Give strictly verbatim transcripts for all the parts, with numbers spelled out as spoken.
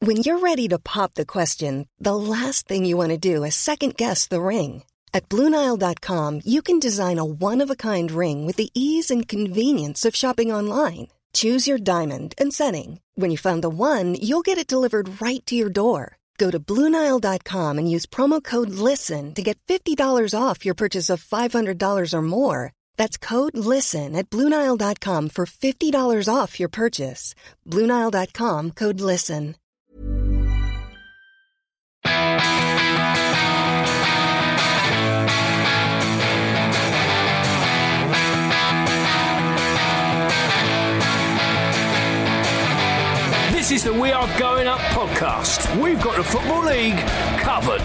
When you're ready to pop the question, the last thing you want to do is second-guess the ring. At Blue Nile dot com, you can design a one-of-a-kind ring with the ease and convenience of shopping online. Choose your diamond and setting. When you find the one, you'll get it delivered right to your door. Go to Blue Nile dot com and use promo code LISTEN to get fifty dollars off your purchase of five hundred dollars or more. That's code LISTEN at Blue Nile dot com for fifty dollars off your purchase. Blue Nile dot com, code LISTEN. This is the We Are Going Up podcast. We've got the Football League covered.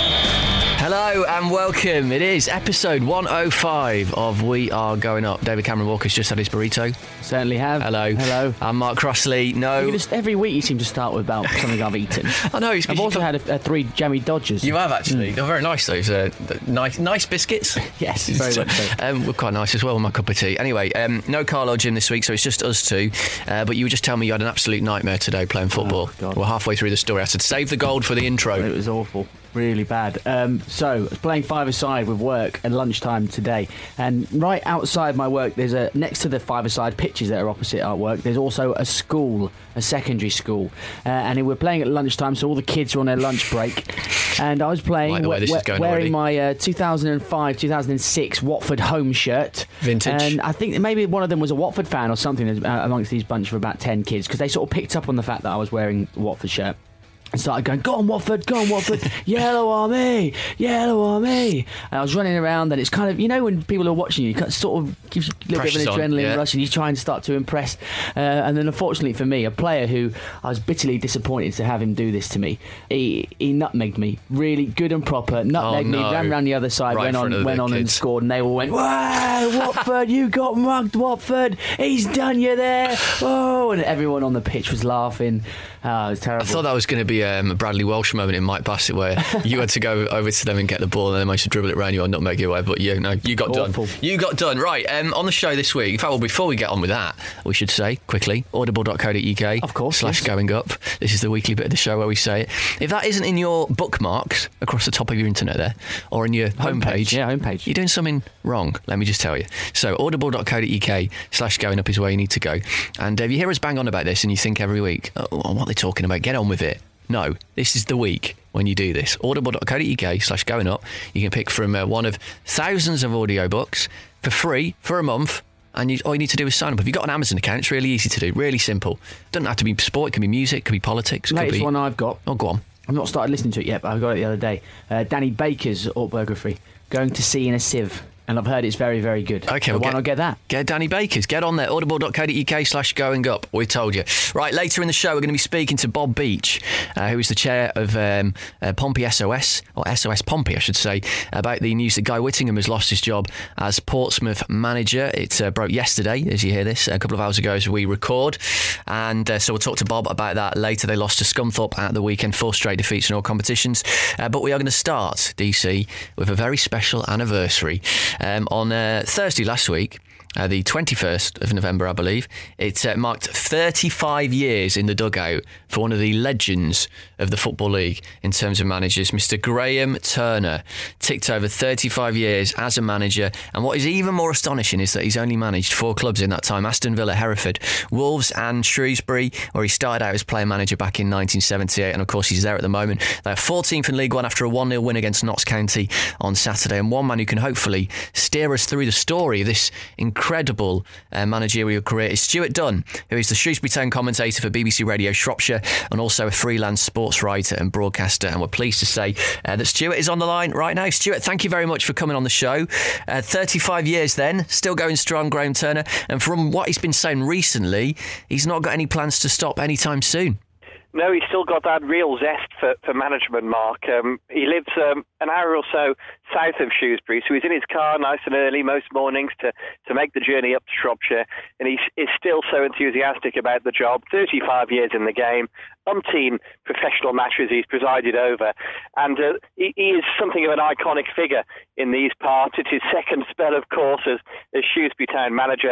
Hello and welcome. It is episode one oh five of We Are Going Up. David Cameron Walker's just had his burrito. Certainly have. Hello. Hello. I'm Mark Crossley. No. You just, every week you seem to start with about something I've eaten. I know. It's I've also had a, a three jammy Dodgers. You have actually. Mm. They're very nice, those. Uh, nice nice biscuits. Yes, very much so. Um, we're quite nice as well, my cup of tea. Anyway, um, no Carl or Jim this week, so it's just us two. Uh, but you were just telling me you had an absolute nightmare today playing football. Oh, God. We're halfway through the story. I said, save the gold for the intro. It was awful. Really bad. Um, so, I was playing five-a-side with work at lunchtime today, and right outside my work, there's a next to the five-a-side pitches that are opposite our work, there's also a school, a secondary school, uh, and we're playing at lunchtime, so all the kids are on their lunch break, and I was playing like the way this we- is going wearing already. my uh, two thousand five two thousand six Watford home shirt. Vintage. And I think maybe one of them was a Watford fan or something uh, amongst these bunch of about ten kids, because they sort of picked up on the fact that I was wearing a Watford shirt. And started going, go on Watford, go on Watford, yellow army, yellow army. And I was running around, and it's kind of, you know, when people are watching you, it sort of gives you a little Pressure's bit of an on, adrenaline yeah. rush, and you try and start to impress. Uh, and then unfortunately for me, a player who I was bitterly disappointed to have him do this to me, he, he nutmegged me, really good and proper, nutmegged Oh, me, no. ran around the other side, Right in went front on, of went the on and kids. scored, and they all went, wow, Watford, you got mugged, Watford, he's done you there, oh, and everyone on the pitch was laughing. Oh, it was terrible. I thought that was going to be um, a Bradley Walsh moment in Mike Bassett, where you had to go over to them and get the ball, and they managed to dribble it around you or not make it away. But yeah, no, you got Awful. done. You got done. Right, um, on the show this week, in fact, well, before we get on with that, we should say quickly, audible dot co dot uk Of course, slash yes. going up. This is the weekly bit of the show where we say it. If that isn't in your bookmarks across the top of your internet there, or in your homepage, Homepage, yeah, homepage. you're doing something wrong, let me just tell you. So audible dot co dot uk slash going up is where you need to go. And if you hear us bang on about this and you think every week, oh, what are they talking about? Get on with it. No, this is the week when you do this. audible dot co dot uk slash going up. You can pick from uh, one of thousands of audiobooks for free for a month. And you, all you need to do is sign up. If you've got an Amazon account, it's really easy to do, really simple. Doesn't have to be sport, it can be music, it could be politics. It could Latest be... one I've got. Oh, go on. I've not started listening to it yet, but I got it the other day. Uh, Danny Baker's autobiography, Going to Sea in a Sieve. And I've heard it's very, very good. Okay, so well, why get, not get that? Get Danny Baker's. Get on there. audible dot co dot uk slash going up. We told you. Right, later in the show, we're going to be speaking to Bob Beach, uh, who is the chair of um, uh, Pompey S O S, or S O S Pompey, I should say, about the news that Guy Whittingham has lost his job as Portsmouth manager. It uh, broke yesterday, as you hear this, a couple of hours ago as we record. And uh, so we'll talk to Bob about that later. They lost to Scunthorpe at the weekend, four straight defeats in all competitions. Uh, but we are going to start, D C, with a very special anniversary. Um, on uh, Thursday last week, uh, the twenty-first of November, I believe, it uh, marked thirty-five years in the dugout for one of the legends of the Football League in terms of managers. Mister Graham Turner ticked over thirty-five years as a manager, and what is even more astonishing is that he's only managed four clubs in that time: Aston Villa, Hereford, Wolves and Shrewsbury, where he started out as player manager back in nineteen seventy-eight, and of course he's there at the moment. They're fourteenth in League One after a one nil win against Notts County on Saturday, and one man who can hopefully steer us through the story of this incredible uh, managerial career is Stuart Dunn, who is the Shrewsbury Town commentator for B B C Radio Shropshire and also a freelance sports writer and broadcaster. And we're pleased to say uh, that Stuart is on the line right now. Stuart, thank you very much for coming on the show. Uh, thirty-five years then, still going strong, Graham Turner. And from what he's been saying recently, he's not got any plans to stop anytime soon. No, he's still got that real zest for, for management, Mark. Um, he lives um, an hour or so south of Shrewsbury, so he's in his car nice and early most mornings to, to make the journey up to Shropshire, and he is still so enthusiastic about the job. thirty-five years in the game, umpteen professional matches he's presided over, and uh, he, he is something of an iconic figure in these parts. It's his second spell, of course, as, as Shrewsbury Town manager.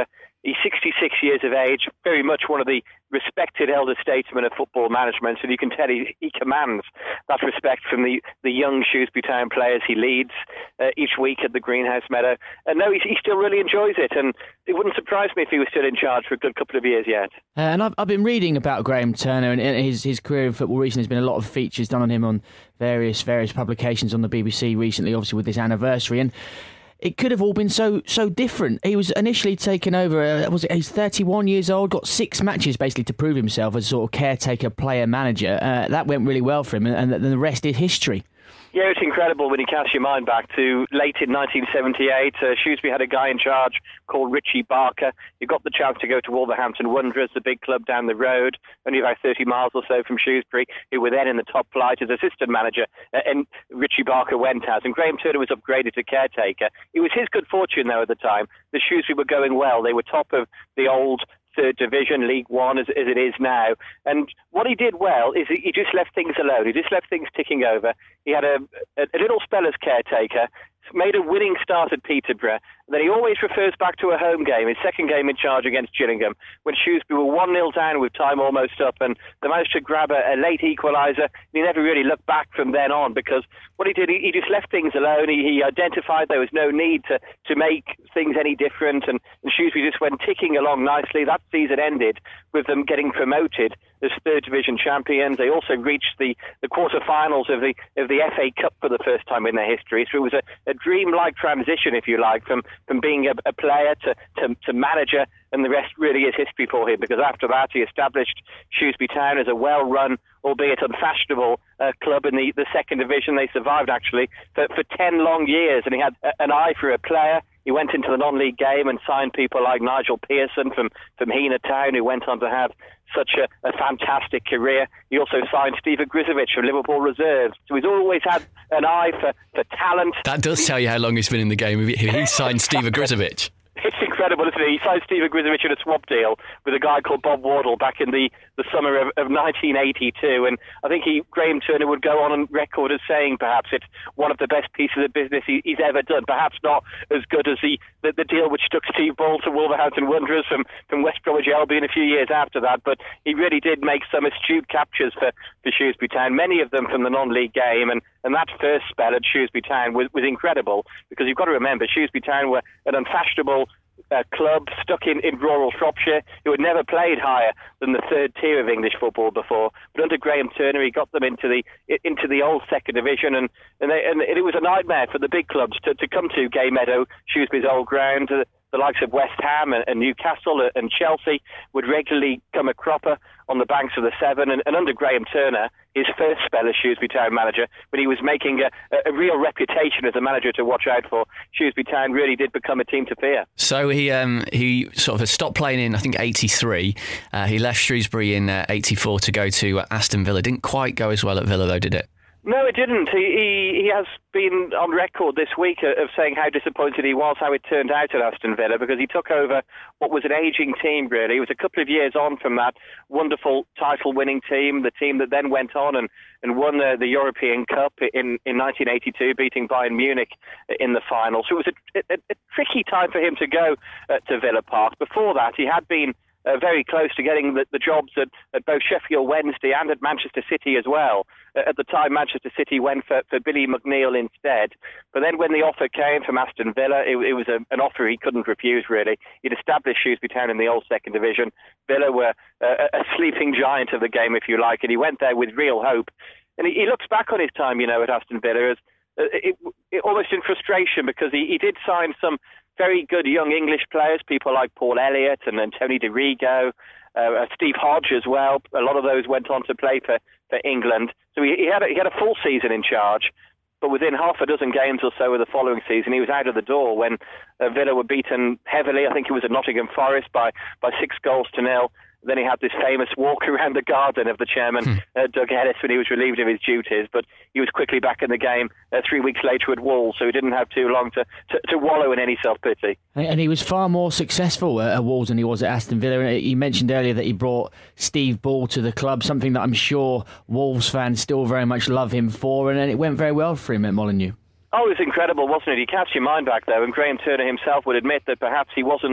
He's sixty-six years of age, very much one of the respected elder statesmen of football management, and you can tell he, he commands that respect from the, the young Shrewsbury Town players he leads uh, each week at the Greenhouse Meadow. And no, he, he still really enjoys it, and it wouldn't surprise me if he was still in charge for a good couple of years yet. Uh, and I've, I've been reading about Graham Turner, and his his career in football recently. There's been a lot of features done on him on various various publications on the B B C recently, obviously with this anniversary, and it could have all been so so different. He was initially taken over, uh, was it, he's thirty-one years old, got six matches basically to prove himself as sort of caretaker, player, manager. Uh, that went really well for him, and, and the rest is history. Yeah, it's incredible when you cast your mind back to late in nineteen seventy-eight. Uh, Shrewsbury had a guy in charge called Richie Barker. He got the chance to go to Wolverhampton Wanderers, the big club down the road, only about thirty miles or so from Shrewsbury, who were then in the top flight as assistant manager. Uh, and Richie Barker went as, and Graham Turner was upgraded to caretaker. It was his good fortune, though, at the time. The Shrewsbury were going well. They were top of the old Third Division, League One, as, as it is now. And what he did well is he just left things alone. He just left things ticking over. He had a, a, a little spell as caretaker, made a winning start at Peterborough. Then he always refers back to a home game, his second game in charge against Gillingham, when Shrewsbury were one nil down with time almost up, and they managed to grab a, a late equaliser. He never really looked back from then on, because what he did, he, he just left things alone. He, he identified there was no need to, to make things any different, and, and Shrewsbury just went ticking along nicely. That season ended with them getting promoted as Third Division champions. They also reached the, the quarter-finals of the of the F A Cup for the first time in their history. So it was a, a dream-like transition, if you like, from, from being a, a player to, to, to manager, and the rest really is history for him, because after that he established Shrewsbury Town as a well-run, albeit unfashionable, uh, club in the, the second division. They survived, actually, for, for ten long years, and he had a, an eye for a player. He went into the non-league game and signed people like Nigel Pearson from, from Heanor Town, who went on to have such a, a fantastic career. He also signed Steve Ogrizovic from Liverpool Reserves. So he's always had an eye for, for talent. That does tell you how long he's been in the game. He signed Steve Ogrizovic. It's incredible, isn't it? He signed Steve Ogrizovic in a swap deal with a guy called Bob Wardle back in the, the summer of, of nineteen eighty-two. And I think he, Graham Turner would go on record as saying perhaps it's one of the best pieces of business he, he's ever done. Perhaps not as good as the, the, the deal which took Steve Ball to Wolverhampton Wanderers from, from West Bromwich Albion a few years after that. But he really did make some astute captures for, for Shrewsbury Town, many of them from the non-league game. And, and that first spell at Shrewsbury Town was, was incredible, because you've got to remember, Shrewsbury Town were an unfashionable Uh, club stuck in, in rural Shropshire, who had never played higher than the third tier of English football before. But under Graham Turner, he got them into the into the old second division, and and, they, and it was a nightmare for the big clubs to, to come to Gay Meadow, Shrewsbury's old ground. Uh, the likes of West Ham and, and Newcastle and Chelsea would regularly come a cropper on the banks of the Severn. And, and under Graham Turner, his first spell as Shrewsbury Town manager, when he was making a, a real reputation as a manager to watch out for, Shrewsbury Town really did become a team to fear. So he um, he sort of stopped playing in, I think, eighty-three. Uh, he left Shrewsbury in uh, eighty-four to go to uh, Aston Villa. Didn't quite go as well at Villa, though, did it? No, it didn't. He, he he has been on record this week of saying how disappointed he was how it turned out at Aston Villa, because he took over what was an ageing team, really. It was a couple of years on from that wonderful title-winning team, the team that then went on and, and won the, the European Cup in, in nineteen eighty-two, beating Bayern Munich in the final. So it was a, a, a tricky time for him to go uh, to Villa Park. Before that, he had been Uh, very close to getting the, the jobs at, at both Sheffield Wednesday and at Manchester City as well. Uh, at the time, Manchester City went for, for Billy McNeil instead. But then when the offer came from Aston Villa, it, it was a, an offer he couldn't refuse, really. He'd established Shrewsbury Town in the old second division. Villa were uh, a sleeping giant of the game, if you like, and he went there with real hope. And he, he looks back on his time, you know, at Aston Villa as uh, it, it, almost in frustration, because he, he did sign some very good young English players, people like Paul Elliott and, and Tony DeRigo, uh, Steve Hodge as well. A lot of those went on to play for, for England. So he, he had a, he had a full season in charge, but within half a dozen games or so of the following season, he was out of the door when uh, Villa were beaten heavily. I think it was at Nottingham Forest by, by six goals to nil. Then he had this famous walk around the garden of the chairman, hmm. uh, Doug Ellis, when he was relieved of his duties. But he was quickly back in the game uh, three weeks later at Wolves, so he didn't have too long to, to, to wallow in any self-pity. And he was far more successful at Wolves than he was at Aston Villa. And you mentioned earlier that he brought Steve Ball to the club, something that I'm sure Wolves fans still very much love him for, and it went very well for him at Molineux. Oh, it was incredible, wasn't it? He cast your mind back, though, and Graham Turner himself would admit that perhaps he wasn't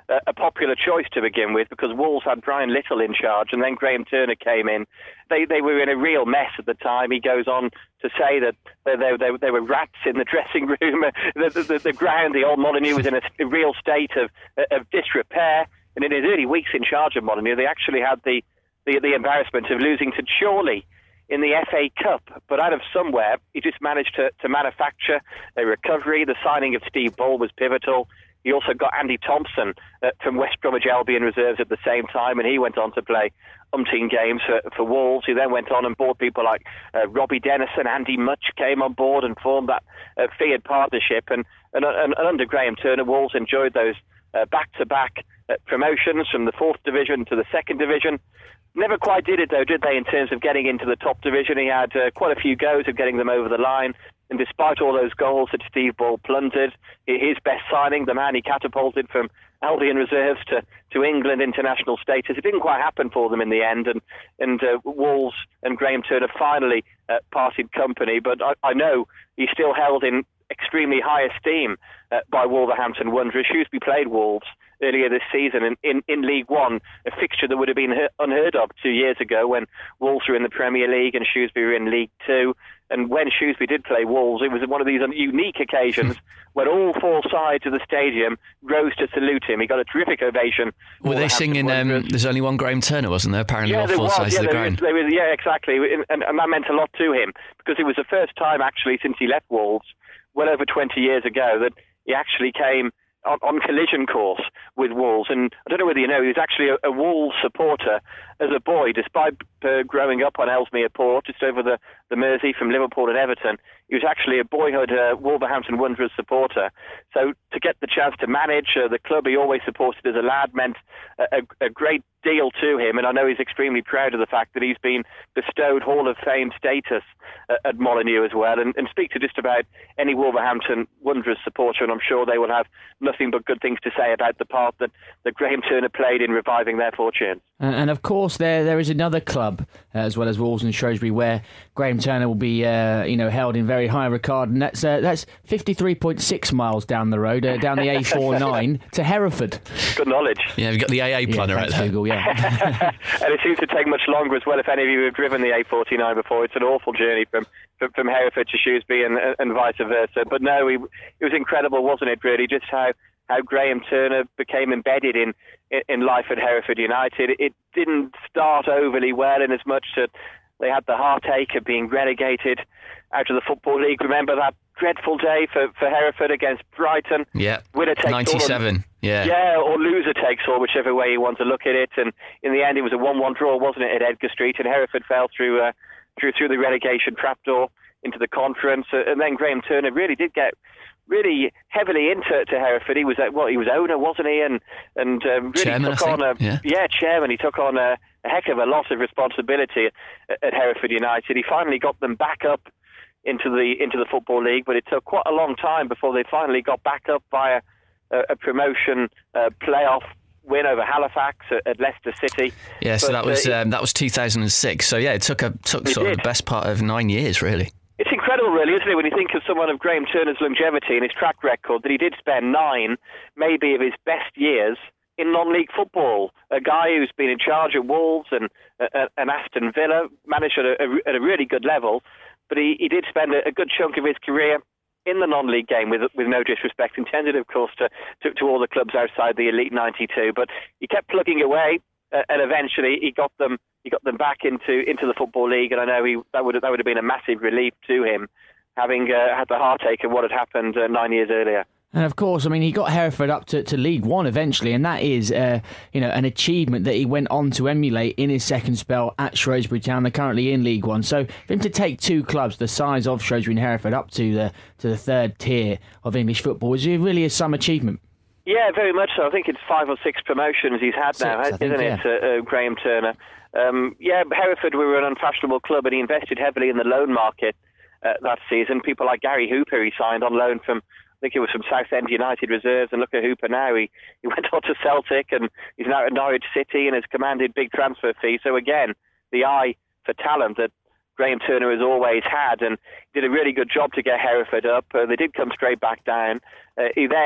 a, a popular choice to begin with, because Wolves had Brian Little in charge, and then Graham Turner came in. They they were in a real mess at the time. He goes on to say that they, they, they, they were rats in the dressing room. the, the, the ground, the old Molineux, was in a, a real state of, of disrepair. And in his early weeks in charge of Molineux, they actually had the, the, the embarrassment of losing to Chorley in the F A Cup. But out of somewhere, he just managed to, to manufacture a recovery. The signing of Steve Ball was pivotal. He also got Andy Thompson uh, from West Bromwich Albion reserves at the same time, and he went on to play umpteen games for, for Wolves. He then went on and bought people like uh, Robbie Dennison, Andy Much came on board and formed that uh, Fiat partnership. And, and, and, and under Graham Turner, Wolves enjoyed those uh, back-to-back uh, promotions from the fourth division to the second division. Never quite did it, though, did they, in terms of getting into the top division? He had uh, quite a few goes of getting them over the line. And despite all those goals that Steve Ball plundered, his best signing, the man he catapulted from Albion reserves to, to England international status, it didn't quite happen for them in the end. And, and uh, Wolves and Graham Turner finally uh, parted company. But I, I know he's still held in extremely high esteem uh, by Wolverhampton Wanderers. Shrewsbury played Wolves earlier this season in, in, in League One, a fixture that would have been unheard of two years ago when Wolves were in the Premier League and Shrewsbury were in League Two. And when Shrewsbury did play Wolves, it was one of these unique occasions when all four sides of the stadium rose to salute him. He got a terrific ovation. Were they singing, um, there's only one Graham Turner, wasn't there? Apparently, yeah, all four was. sides yeah, of the there ground. Was, there was, yeah, exactly. And, and that meant a lot to him, because it was the first time, actually, since he left Wolves, well over twenty years ago, that he actually came on, on collision course with Wolves. And I don't know whether you know, he was actually a, a Wolves supporter as a boy, despite uh, growing up on Ellesmere Port, just over the, the Mersey from Liverpool and Everton. He was actually a boyhood uh, Wolverhampton Wanderers supporter. So to get the chance to manage uh, the club he always supported as a lad meant a, a, a great deal to him. And I know he's extremely proud of the fact that he's been bestowed Hall of Fame status uh, at Molineux as well. And, and speak to just about any Wolverhampton Wanderers supporter, and I'm sure they will have nothing but good things to say about the part that, that Graham Turner played in reviving their fortunes. Uh, and of course, there there is another club, uh, as well as Wolves and Shrewsbury, where Graham Turner will be, uh, you know, held in very high regard, and that's uh, that's fifty-three point six miles down the road, uh, down the A forty-nine to Hereford. Good knowledge. Yeah, we've got the A A planner yeah, right there. Google, yeah. And it seems to take much longer as well. If any of you have driven the A forty-nine before, it's an awful journey from from, from Hereford to Shrewsbury and, and vice versa. But no, it, it was incredible, wasn't it? Really, just how. how Graham Turner became embedded in, in life at Hereford United. It didn't start overly well, in as much that they had the heartache of being relegated out of the Football League. Remember that dreadful day for, for Hereford against Brighton? Yeah, winner takes ninety-seven. all, yeah. Yeah, or loser takes all, whichever way you want to look at it. And in the end, it was a one one draw, wasn't it, at Edgar Street? And Hereford fell through, uh, through, through the relegation trapdoor into the conference. Uh, and then Graham Turner really did get really heavily into to Hereford. He was uh, well, he was owner, wasn't he? And and um, really chairman, took on a yeah. yeah chairman. He took on a, a heck of a lot of responsibility at, at Hereford United. He finally got them back up into the into the Football League, but it took quite a long time before they finally got back up via a, a promotion uh, playoff win over Halifax at, at Leicester City. Yeah, so but, that was uh, um, that was two thousand six. So yeah, it took a took it sort did. of the best part of nine years, really. It's incredible, really, isn't it, when you think of someone of Graham Turner's longevity and his track record, that he did spend nine, maybe of his best years, in non-league football. A guy who's been in charge at Wolves and, uh, and Aston Villa, managed at a, at a really good level, but he, he did spend a, a good chunk of his career in the non-league game, with with no disrespect intended, of course, to, to, to all the clubs outside the Elite ninety-two. But he kept plugging away, uh, and eventually he got them he got them back into into the Football League. And I know he that would that would have been a massive relief to him, having uh, had the heartache of what had happened uh, nine years earlier. And of course, I mean, he got Hereford up to, to League One eventually, and that is, uh, you know, an achievement that he went on to emulate in his second spell at Shrewsbury Town. They're currently in League One, so for him to take two clubs the size of Shrewsbury and Hereford up to the to the third tier of English football is really is some achievement. Yeah, very much so. I think it's five or six promotions he's had now, six, isn't think, it, yeah. uh, uh, Graham Turner? Um, yeah, Hereford were an unfashionable club, and he invested heavily in the loan market uh, that season. People like Gary Hooper he signed on loan from, I think it was from Southend United reserves, and look at Hooper now. He, he went on to Celtic, and he's now at Norwich City and has commanded big transfer fees. So again, the eye for talent that Graham Turner has always had, and did a really good job to get Hereford up. Uh, they did come straight back down. Uh, he then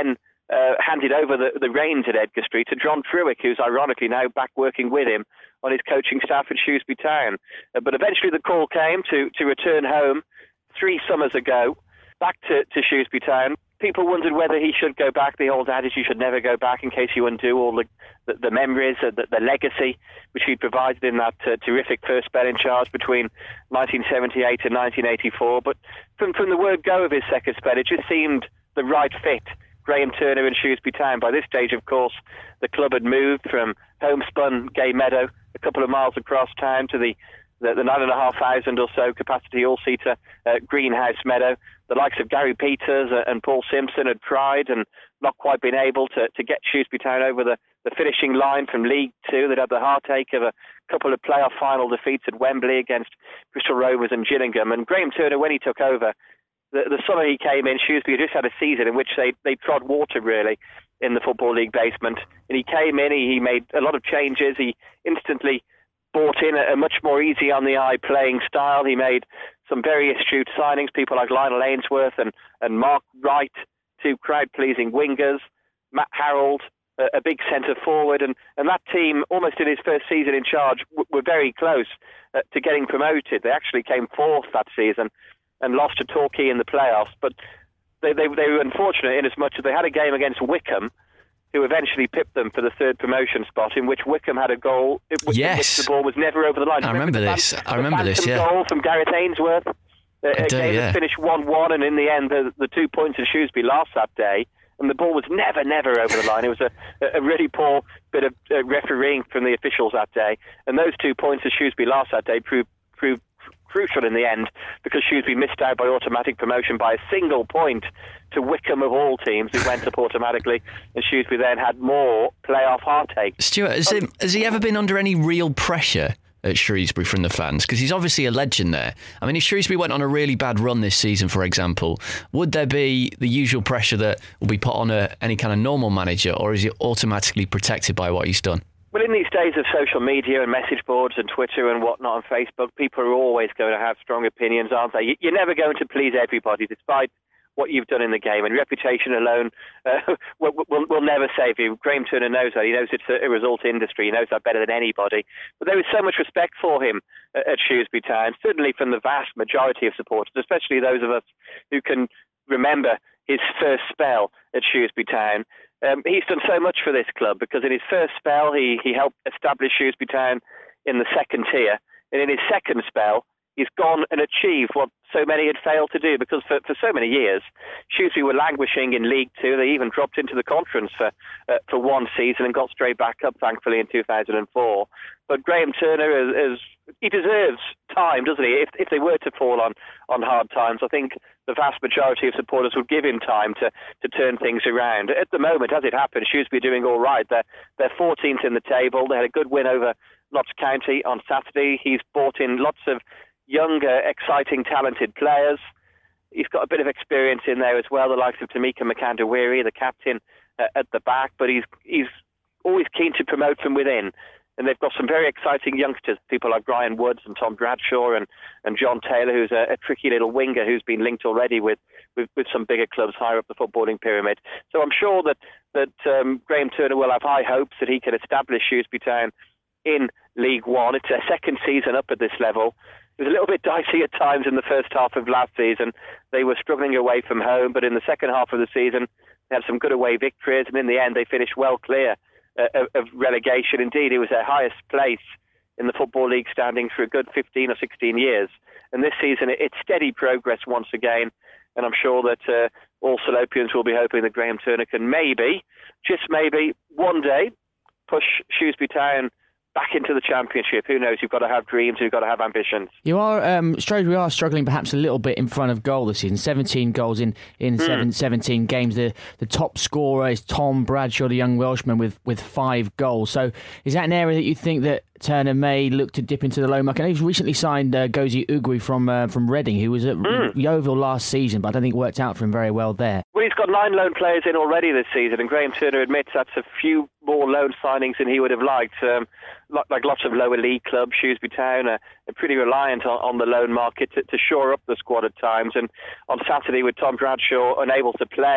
uh, handed over the, the reins at Edgar Street to John Truick, who's ironically now back working with him on his coaching staff at Shrewsbury Town. Uh, but eventually the call came to, to return home three summers ago, back to, to Shrewsbury Town. People wondered whether he should go back. The old adage, you should never go back in case you undo all the, the, the memories, uh, the, the legacy which he'd provided in that uh, terrific first spell in charge between nineteen seventy-eight and nineteen eighty-four. But from, from the word go of his second spell, it just seemed the right fit. Graham Turner in Shrewsbury Town. By this stage, of course, the club had moved from homespun Gay Meadow, a couple of miles across town, to the the, the nine and a half thousand or so capacity all-seater uh, Greenhouse Meadow. The likes of Gary Peters and Paul Simpson had tried and not quite been able to, to get Shrewsbury Town over the, the finishing line from League Two. They'd had the heartache of a couple of playoff final defeats at Wembley against Bristol Rovers and Gillingham. And Graham Turner, when he took over, the, the summer he came in, Shrewsbury had just had a season in which they, they trod water, really, in the Football League basement. And he came in, he, he made a lot of changes. He instantly brought in a, a much more easy on the eye playing style. He made some very astute signings, people like Lionel Ainsworth and, and Mark Wright, two crowd-pleasing wingers, Matt Harold, a, a big centre forward, and, and that team, almost in his first season in charge, w- were very close uh, to getting promoted. They actually came fourth that season and lost to Torquay in the playoffs, but they, they, they were unfortunate in as much as they had a game against Wickham, who eventually pipped them for the third promotion spot, in which Wickham had a goal, in which, yes. in which the ball was never over the line. I remember, remember this. Fan, I remember this, yeah. goal from Gareth Ainsworth. A, a do, game yeah. that finished one one, and in the end, the, the two points of Shrewsbury lost that day, and the ball was never, never over the line. It was a, a really poor bit of uh, refereeing from the officials that day, and those two points of Shrewsbury lost that day proved, proved crucial in the end, because Shrewsbury missed out by automatic promotion by a single point to Wickham of all teams, who went up automatically, and Shrewsbury then had more playoff heartache. Stuart, has, it, has he ever been under any real pressure at Shrewsbury from the fans? Because he's obviously a legend there. I mean, if Shrewsbury went on a really bad run this season, for example, would there be the usual pressure that will be put on a, any kind of normal manager, or is he automatically protected by what he's done? Well, in these days of social media and message boards and Twitter and whatnot and Facebook, people are always going to have strong opinions, aren't they? You're never going to please everybody, despite what you've done in the game. And reputation alone uh, will, will, will never save you. Graham Turner knows that. He knows it's a, a result industry. He knows that better than anybody. But there is so much respect for him at, at Shrewsbury Town, certainly from the vast majority of supporters, especially those of us who can remember his first spell at Shrewsbury Town. Um, he's done so much for this club, because in his first spell he, he helped establish Shrewsbury Town in the second tier, and in his second spell he's gone and achieved what so many had failed to do, because for, for so many years Shrewsbury were languishing in League Two. They even dropped into the conference for uh, for one season and got straight back up, thankfully, in two thousand four. But Graham Turner is, is he deserves time, doesn't he? If, if they were to fall on, on hard times, I think the vast majority of supporters would give him time to, to turn things around. At the moment, as it happens, Shrewsbury are doing all right. They're, they're fourteenth in the table. They had a good win over Notts County on Saturday. He's brought in lots of younger, exciting, talented players. He's got a bit of experience in there as well, the likes of Tamika Makanda-Weary, the captain uh, at the back, but he's he's always keen to promote from within. And they've got some very exciting youngsters, people like Brian Woods and Tom Bradshaw and, and John Taylor, who's a, a tricky little winger who's been linked already with, with, with some bigger clubs higher up the footballing pyramid. So I'm sure that, that um, Graham Turner will have high hopes that he can establish Shrewsbury Town in League One. It's their second season up at this level. It was a little bit dicey at times in the first half of last season. They were struggling away from home, but in the second half of the season, they had some good away victories, and in the end, they finished well clear uh, of relegation. Indeed, it was their highest place in the Football League standings for a good fifteen or sixteen years. And this season, it's steady progress once again, and I'm sure that uh, all Salopians will be hoping that Graham Turner can maybe, just maybe, one day, push Shrewsbury Town back into the Championship. Who knows? You've got to have dreams, you've got to have ambitions. You are, um, Shrewsbury are struggling perhaps a little bit in front of goal this season. seventeen goals in, in mm. seven, seventeen games. The the top scorer is Tom Bradshaw, the young Welshman, with, with five goals. So is that an area that you think that Turner may look to dip into the low market? I know he's recently signed uh, Gozi Ugui from uh, from Reading, who was at mm. Yeovil last season, but I don't think it worked out for him very well there. Well, he's got nine loan players in already this season, and Graham Turner admits that's a few more loan signings than he would have liked. Um, like lots of lower league clubs, Shrewsbury Town are pretty reliant on, on the loan market to, to shore up the squad at times. And on Saturday, with Tom Bradshaw unable to play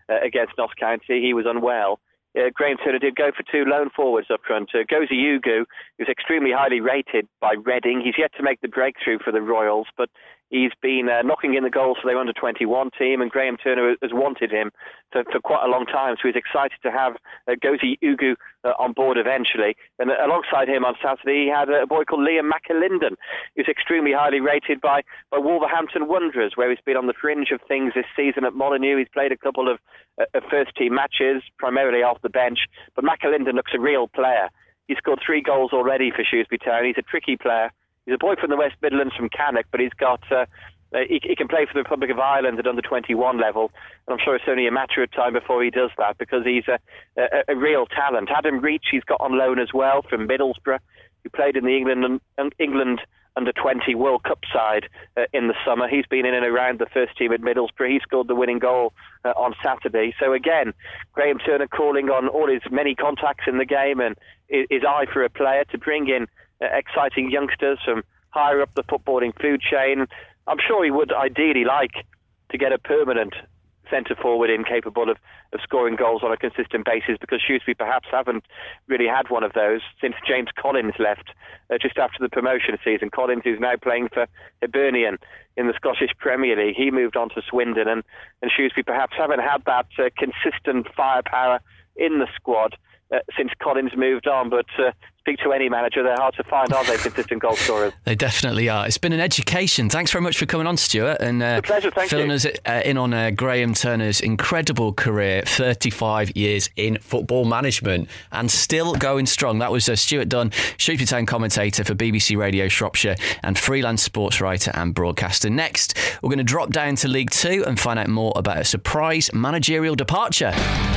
uh, against Notts County. He was unwell. Uh, Graham Turner did go for two lone forwards up front. Uh, Gozi Ugu, who's extremely highly rated by Reading. He's yet to make the breakthrough for the Royals, but he's been uh, knocking in the goals for their under twenty-one team, and Graham Turner has wanted him for, for quite a long time, so he's excited to have uh, Gozi Ugu uh, on board eventually. And uh, alongside him on Saturday, he had a boy called Liam McAlinden, who's extremely highly rated by, by Wolverhampton Wanderers, where he's been on the fringe of things this season at Molineux. He's played a couple of, uh, of first-team matches, primarily off the bench, but McAlinden looks a real player. He's scored three goals already for Shrewsbury Town. He's a tricky player. He's a boy from the West Midlands, from Cannock, but he's got uh, uh, he, he can play for the Republic of Ireland at under twenty-one level, and I'm sure it's only a matter of time before he does that, because he's a, a, a real talent. Adam Reach, he's got on loan as well from Middlesbrough, who played in the England England under twenty World Cup side uh, in the summer. He's been in and around the first team at Middlesbrough. He scored the winning goal uh, on Saturday. So again, Graham Turner calling on all his many contacts in the game and his eye for a player to bring in uh, exciting youngsters from higher up the footballing food chain. I'm sure he would ideally like to get a permanent centre forward in capable of, of scoring goals on a consistent basis, because Shrewsbury perhaps haven't really had one of those since James Collins left uh, just after the promotion season. Collins, who's now playing for Hibernian in the Scottish Premier League, he moved on to Swindon, and, and Shrewsbury perhaps haven't had that uh, consistent firepower in the squad Uh, since Collins moved on, but uh, speak to any manager, they're hard to find, aren't they, consistent goal scorers? They definitely are. It's been an education. Thanks very much for coming on, Stuart, and uh, pleasure, thank filling you. us uh, in on uh, Graham Turner's incredible career, thirty-five years in football management, and still going strong. That was uh, Stuart Dunn, Shrewsbury Town commentator for B B C Radio Shropshire and freelance sports writer and broadcaster. Next, we're going to drop down to League Two and find out more about a surprise managerial departure.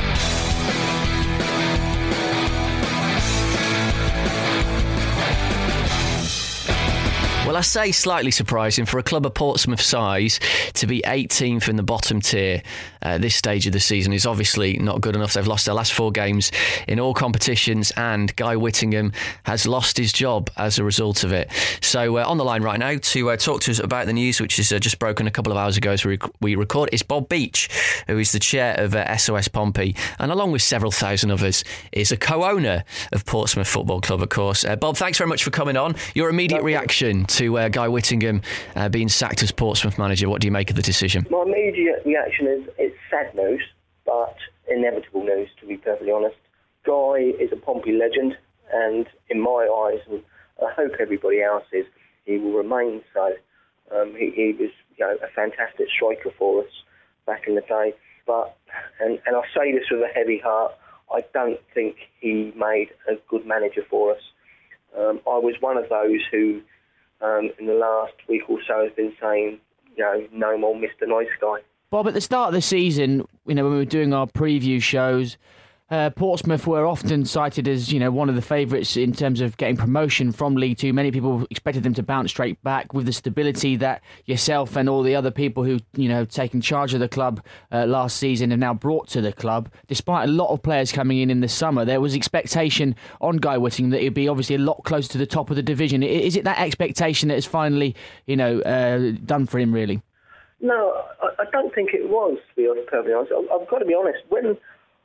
Well, I say slightly surprising for a club of Portsmouth size to be eighteenth in the bottom tier at uh, this stage of the season is obviously not good enough. They've lost their last four games in all competitions, and Guy Whittingham has lost his job as a result of it. So uh, on the line right now to uh, talk to us about the news, which is uh, just broken a couple of hours ago as we, rec- we record, is Bob Beach, who is the chair of uh, S O S Pompey, and along with several thousand others, is a co-owner of Portsmouth Football Club, of course. Uh, Bob, thanks very much for coming on. Your immediate reaction to To uh, Guy Whittingham uh, being sacked as Portsmouth manager. What do you make of the decision? My immediate reaction is it's sad news, but inevitable news, to be perfectly honest. Guy is a Pompey legend, and in my eyes, and I hope everybody else's, he will remain so. Um, he, he was, you know, a fantastic striker for us back in the day, but, and, and I say this with a heavy heart, I don't think he made a good manager for us. Um, I was one of those who Um, in the last week or so has been saying, you know, no more Mister Nice Guy. Bob, at the start of the season, you know, when we were doing our preview shows, uh, Portsmouth were often cited as, you know, one of the favourites in terms of getting promotion from League Two. Many people expected them to bounce straight back with the stability that yourself and all the other people who, you know, taken charge of the club uh, last season have now brought to the club. Despite a lot of players coming in in the summer, there was expectation on Guy Whittingham that he'd be obviously a lot closer to the top of the division. Is it that expectation that is finally, you know, uh, done for him, really? No, I, I don't think it was, to be perfectly honest. I've, I've got to be honest. When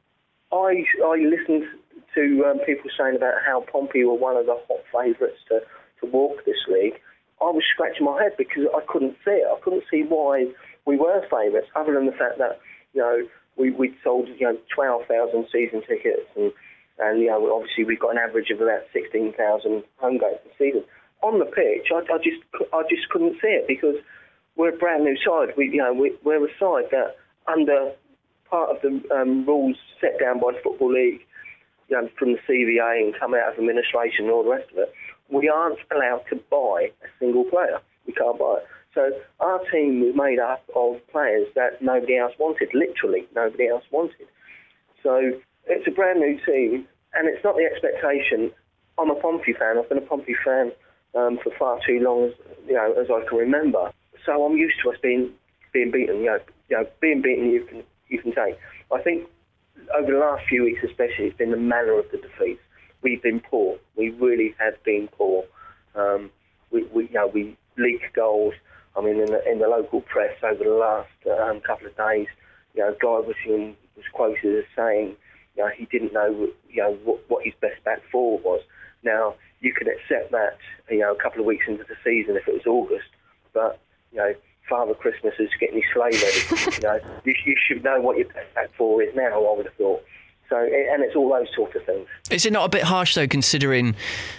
I I listened to um, people saying about how Pompey were one of the hot favourites to, to walk this league, I was scratching my head because I couldn't see it. I couldn't see why we were favourites, other than the fact that, you know, we we sold, you know, twelve thousand season tickets, and and you know, obviously we've got an average of about sixteen thousand home games a season. On the pitch, I, I just I just couldn't see it because we're a brand new side. We you know we, we're a side that under part of the um, rules set down by the Football League, you know, from the C V A and come out of administration and all the rest of it, we aren't allowed to buy a single player. We can't buy it. So our team was made up of players that nobody else wanted, literally nobody else wanted. So it's a brand new team, and it's not the expectation. I'm a Pompey fan. I've been a Pompey fan um, for far too long, as you know, as I can remember. So I'm used to us being being beaten. You know, you know, being beaten you can you can take. I think over the last few weeks, especially, it's been the manner of the defeats. We've been poor. We really have been poor. Um, we, we, you know, we leak goals. I mean, in the, in the local press over the last um, couple of days, you know, Guy Whittingham was quoted as saying, you know, he didn't know, you know, what, what his best back four was. Now, you can accept that, you know, a couple of weeks into the season if it was August, but, you know, Father Christmas is getting his sleigh ready. you know, you, you should know what your best back four is now, I would have thought. So, and it's all those sort of things. Is it not a bit harsh, though, considering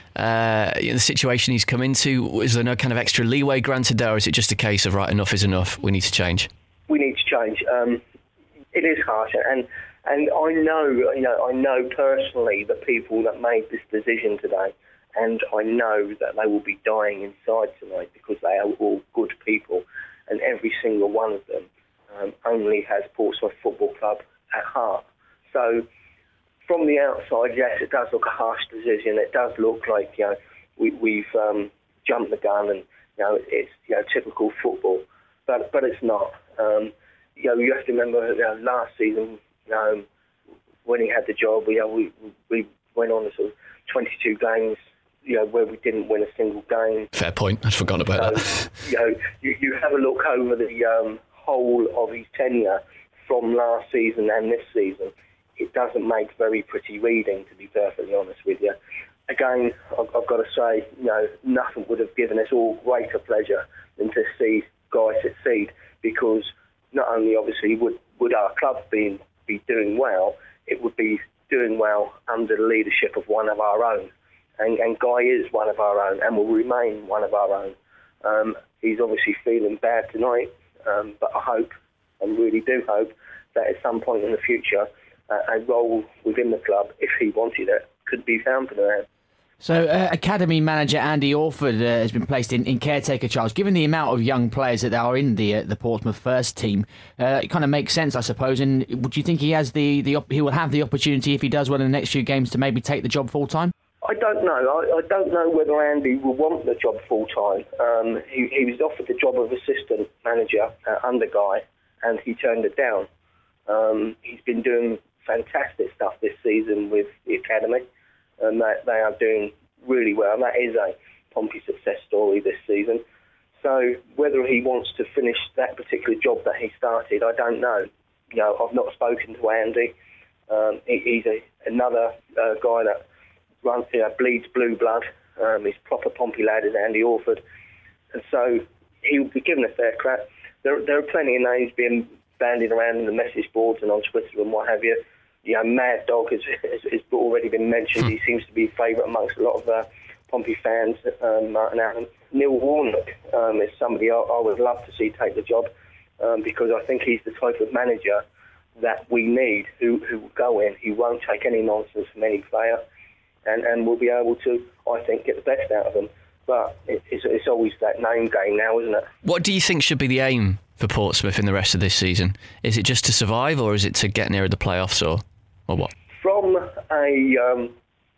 uh, you know, the situation he's come into? Is there no kind of extra leeway granted there, or is it just a case of, right, enough is enough, we need to change? We need to change. Um, it is harsh, and and I know, you know, I know personally the people that made this decision today, and I know that they will be dying inside tonight because they are all good people, and every single one of them um, only has Portsmouth Football Club at heart. So, from the outside, yes, it does look a harsh decision. It does look like, you know, we, we've um, jumped the gun, and you know, it's, you know, typical football, but but it's not. Um, you know, you have to remember, you know, last season, um, when he had the job, you know, we we went on a sort of twenty-two games, you know, where we didn't win a single game. Fair point. I'd forgotten about so, that. You know, you, you have a look over the um, whole of his tenure from last season and this season. It doesn't make very pretty reading, to be perfectly honest with you. Again, I've, I've got to say, you know, nothing would have given us all greater pleasure than to see Guy succeed, because not only obviously would, would our club be, be doing well, it would be doing well under the leadership of one of our own. And, and Guy is one of our own and will remain one of our own. Um, he's obviously feeling bad tonight, um, but I hope, and really do hope, that at some point in the future, uh, a role within the club, if he wanted it, could be found for the man. So, uh, Academy manager Andy Orford uh, has been placed in, in caretaker charge. Given the amount of young players that are in the uh, the Portsmouth first team, uh, it kind of makes sense, I suppose. And would you think he has the, the he will have the opportunity, if he does well in the next few games, to maybe take the job full time? I don't know. I, I don't know whether Andy will want the job full time. Um, he, he was offered the job of assistant manager uh, under Guy, and he turned it down. Um, he's been doing fantastic stuff this season with the academy, and they, they are doing really well. And that is a Pompey success story this season. So whether he wants to finish that particular job that he started, I don't know. You know, I've not spoken to Andy. Um, he, he's a, another uh, guy that runs, you know, bleeds blue blood. Um, he's proper Pompey lad, is Andy Orford, and so he'll be given a fair crack. There, there are plenty of names being bandied around in the message boards and on Twitter and what have you. You know, Mad Dog has, has, has already been mentioned. He seems to be a favourite amongst a lot of uh, Pompey fans. Um, Martin Allen. Neil Warnock um, is somebody I, I would love to see take the job, um, because I think he's the type of manager that we need, who, who will go in, he won't take any nonsense from any player, and, and will be able to, I think, get the best out of them. But it, it's, it's always that name game now, isn't it? What do you think should be the aim for Portsmouth in the rest of this season? Is it just to survive, or is it to get nearer the playoffs, or, or what? From a um,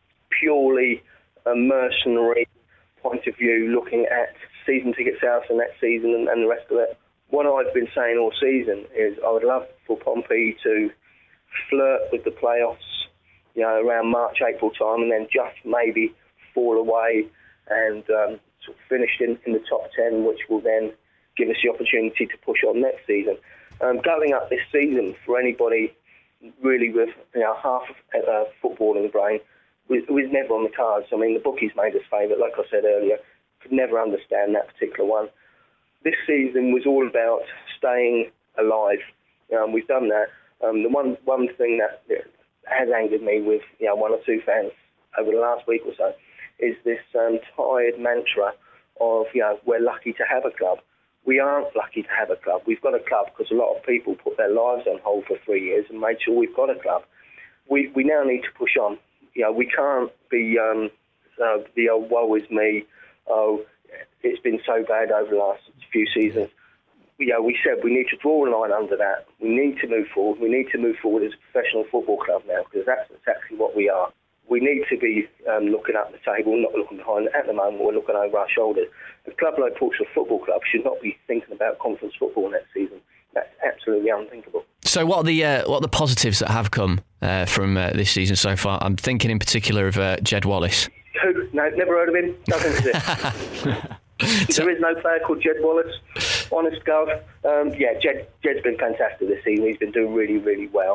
purely a mercenary point of view, looking at season ticket sales for next season and, and the rest of it, what I've been saying all season is I would love for Pompey to flirt with the playoffs, you know, around March, April time, and then just maybe fall away and um, sort of finish in, in the top ten, which will then give us the opportunity to push on next season. Um, going up this season, for anybody really with, you know, half of uh, football in the brain, was, was never on the cards. I mean, the bookies made us favourite, like I said earlier. Could never understand that particular one. This season was all about staying alive. Um, we've done that. Um, the one one thing that has angered me with, you know, one or two fans over the last week or so is this um, tired mantra of, you know, we're lucky to have a club. We aren't lucky to have a club. We've got a club because a lot of people put their lives on hold for three years and made sure we've got a club. We we now need to push on. You know, we can't be um, uh, the old woe is me. Oh, it's been so bad over the last few seasons. You know, we said we need to draw a line under that. We need to move forward. We need to move forward as a professional football club now, because that's exactly what we are. We need to be um, looking up the table, not looking behind. At the moment, we're looking over our shoulders. A club like Portsmouth Football Club should not be thinking about conference football next season. That's absolutely unthinkable. So what are the uh, what are the positives that have come uh, from uh, this season so far? I'm thinking in particular of uh, Jed Wallace. Who? No, never heard of him. Doesn't exist. There is no player called Jed Wallace. Honest Gov. Um, yeah, Jed, Jed's been fantastic this season. He's been doing really, really well.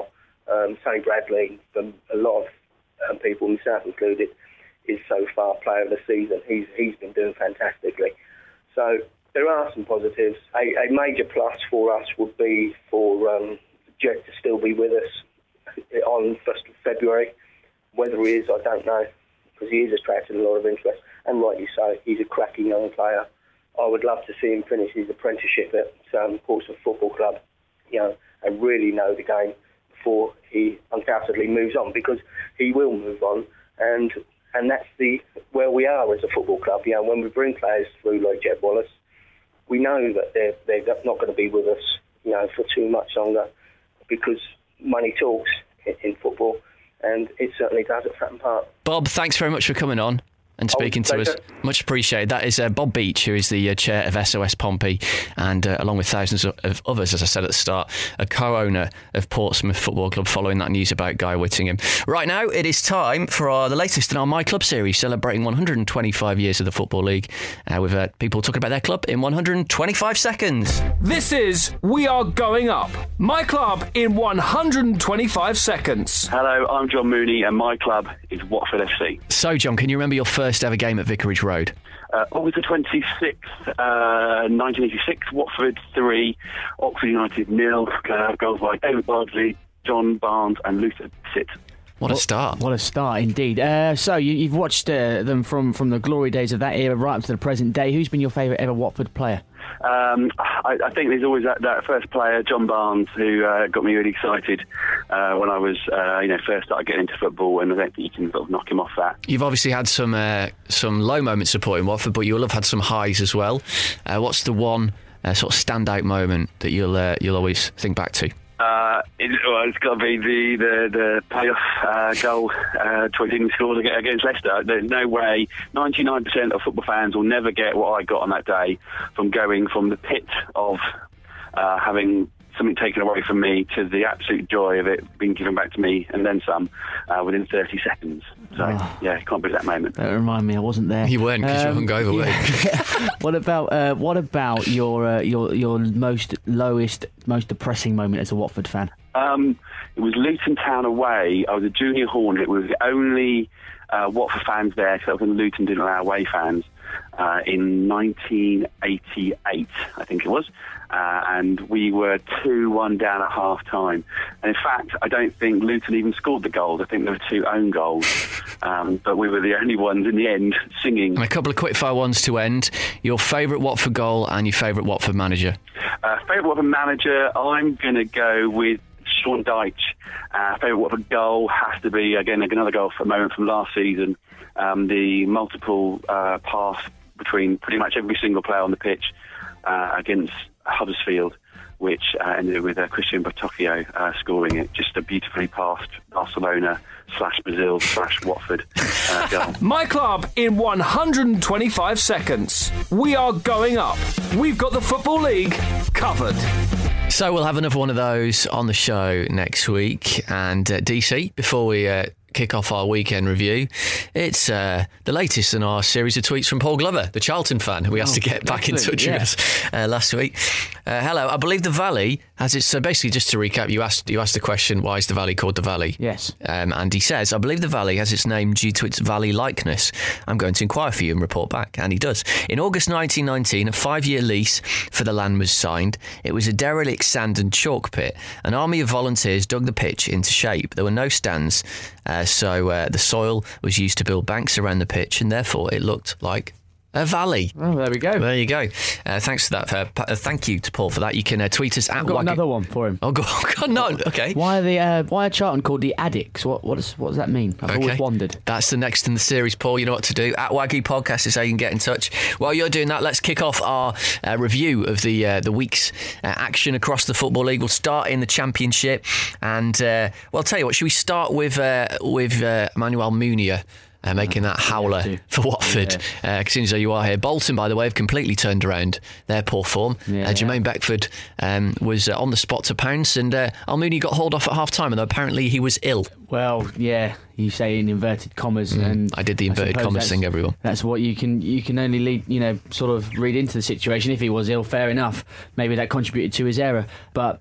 Um, Sonny Bradley, from a lot of um, people, himself included, is so far player of the season. He's he's been doing fantastically. So there are some positives. A, a major plus for us would be for um, Jed to still be with us on first of February. Whether he is, I don't know, because he is attracting a lot of interest. And rightly so, he's a cracking young player. I would love to see him finish his apprenticeship at um, Portsmouth Football Club, you know, and really know the game before he undoubtedly moves on, because he will move on, and and that's the where we are as a football club. You know, when we bring players through like Jed Wallace, we know that they're they're not going to be with us, you know, for too much longer, because money talks in, in football, and it certainly does at Fratton Park. Bob, thanks very much for coming on and speaking oh, to us. Much appreciated. That is uh, Bob Beach, who is the uh, chair of S O S Pompey, and uh, along with thousands of, of others, as I said at the start, a co-owner of Portsmouth Football Club, following that news about Guy Whittingham. Right now, it is time for our, the latest in our My Club series, celebrating one hundred twenty-five years of the Football League, uh, with uh, people talking about their club in one hundred twenty-five seconds. This is We Are Going Up, my club in one hundred twenty-five seconds. Hello, I'm John Mooney, and my club is Watford F C. So, John, can you remember your first ever game at Vicarage Road? Uh, August the twenty-sixth, uh, nineteen eighty-six, Watford three, Oxford United nil, uh, goals by David Bardsley, John Barnes and Luther Sitt. What a start. What a start, indeed. Uh, so, you, you've watched uh, them from, from the glory days of that era right up to the present day. Who's been your favourite ever Watford player? Um, I, I think there's always that, that first player, John Barnes, who uh, got me really excited uh, when I was, uh, you know, first started getting into football, and I don't think you can sort of knock him off that. You've obviously had some uh, some low moments supporting Watford, but you'll have had some highs as well. Uh, what's the one uh, sort of standout moment that you'll uh, you'll always think back to? Uh, it, well, it's got to be the the, the payoff uh, goal uh, Troy Deeney scored against Leicester. There's no way ninety-nine percent of football fans will never get what I got on that day, from going from the pit of uh, having something taken away from me to the absolute joy of it being given back to me and then some uh, within thirty seconds. So, oh. yeah, can't believe that moment. Don't remind me, I wasn't there. You weren't, because um, you were hungover, yeah. What about uh, what about your uh, your your most lowest, most depressing moment as a Watford fan? Um, it was Luton Town away. I was a junior Hornet. We were the only uh, Watford fans there, because Luton didn't allow away fans. Uh, in nineteen eighty-eight, I think it was, uh, and we were two one down at half-time. And in fact, I don't think Luton even scored the goals. I think there were two own goals, um, but we were the only ones in the end singing. And a couple of quick-fire ones to end. Your favourite Watford goal and your favourite Watford manager? Uh, favourite Watford manager, I'm going to go with Sean Dyche. Uh, favourite Watford goal has to be, again, another goal for a moment from last season. Um, the multiple uh, pass between pretty much every single player on the pitch uh, against Huddersfield, which uh, ended with uh, Christian Bertocchio uh, scoring it. Just a beautifully passed Barcelona slash Brazil slash Watford uh, goal. My club in one hundred twenty-five seconds. We are going up. We've got the Football League covered. So we'll have another one of those on the show next week. And uh, D C, before we uh, kick off our weekend review, it's uh, the latest in our series of tweets from Paul Glover, the Charlton fan, who we asked oh, to get back in touch yeah. with us uh, last week. Uh, hello, I believe the Valley has its... So basically, just to recap, you asked you asked the question, why is the Valley called the Valley? Yes. Um, and he says, I believe the Valley has its name due to its valley likeness. I'm going to inquire for you and report back. And he does. In August nineteen nineteen, a five-year lease for the land was signed. It was a derelict sand and chalk pit. An army of volunteers dug the pitch into shape. There were no stands, uh, so uh, the soil was used to build banks around the pitch, and therefore it looked like a valley. Oh, there we go. There you go. Uh, thanks for that. Uh, uh, thank you to Paul for that. You can uh, tweet us at... I've got Wag- another one for him. Oh, God, oh, God no. Okay. Why are the uh, why are Charlton called the Addicts? What what, is, what does that mean? I've okay. always wondered. That's the next in the series, Paul. You know what to do. At Waggy Podcast is how you can get in touch. While you're doing that, let's kick off our uh, review of the uh, the week's uh, action across the Football League. We'll start in the Championship. And, uh, well, I'll tell you what, should we start with, uh, with uh, Emmanuel Munier? Uh, making that howler for Watford. Yeah. Uh, seeing as though you are here. Bolton, by the way, have completely turned around their poor form. Yeah, uh, Jermaine yeah. Beckford um, was uh, on the spot to pounce, and uh, Almouni got hauled off at half-time, and apparently he was ill. Well, yeah, you say in inverted commas. Mm, and I did the inverted commas thing, everyone. That's what you can you can only lead, you know, sort of read into the situation. If he was ill, fair enough. Maybe that contributed to his error. But